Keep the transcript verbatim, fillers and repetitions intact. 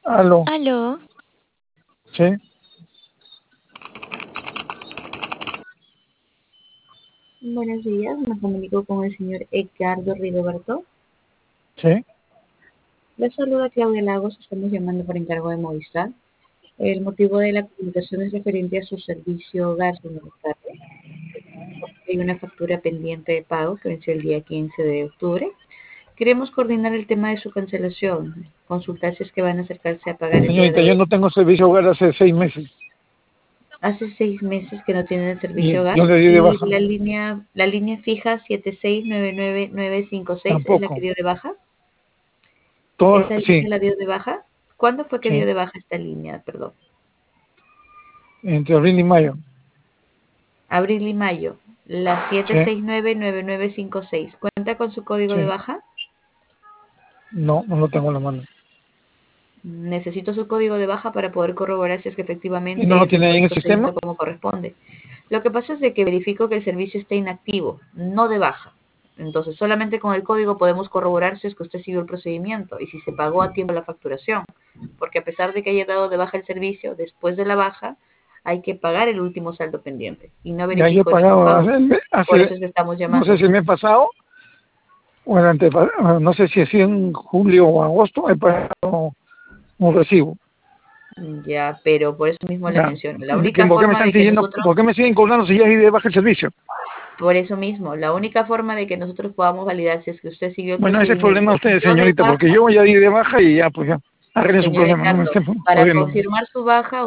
Aló, Aló, sí, Buenos días, me comunico con el señor Edgardo Rigoberto. sí. Le saluda Claudia Lagos, estamos llamando por encargo de Movistar. El motivo de la comunicación es referente a su servicio hogar, señor Edgardo. Hay una factura pendiente de pago que venció el día quince de octubre. Queremos coordinar el tema de su cancelación, consultar si es que van a acercarse a pagar el día Señorita, de yo hoy. no tengo servicio hogar hace seis meses Hace seis meses que no tienen el servicio y hogar yo le di de y baja. la línea, la línea fija siete seis nueve nueve nueve cinco seis es la que Tampoco. dio de baja. Todo, ¿Esa línea sí, la dio de baja? ¿Cuándo fue que dio sí, de baja esta línea? Perdón. entre abril y mayo. Abril y mayo. La Sí, siete seis nueve nueve nueve cinco seis. ¿Cuenta con su código de sí. baja? No, no lo tengo en la mano. Necesito su código de baja para poder corroborar si es que ¿Y no efectivamente lo tiene efectuó ahí el en el sistema? procedimiento como corresponde. Lo que pasa es de que verifico que el servicio está inactivo, no de baja. Entonces, solamente con el código podemos corroborar si es que usted siguió el procedimiento y si se pagó a tiempo la facturación. Porque a pesar de que haya dado de baja el servicio, después de la baja hay que pagar el último saldo pendiente. Y no Ya yo he verifico ningún pagado pago. hace, Por hace- eso es que estamos no sé llamando. si el mes pasado o el antepasado, no sé si ha sido en julio o agosto, he pagado un recibo. Ya, pero por eso mismo le Ya. menciono. La ¿Y qué- única ¿Por qué me forma están de que siguiendo, nosotros, por qué me siguen cobrando si ya di de baja el servicio? por eso mismo, la única forma de que nosotros podamos validar si es que usted siguió el Bueno, ese es el problema de procedimiento ustedes, dio de señorita, porque baja, yo ya di de baja y ya, pues ya, arreglen su señor problema, no me Edgardo, estén para jodiendo. confirmar su baja,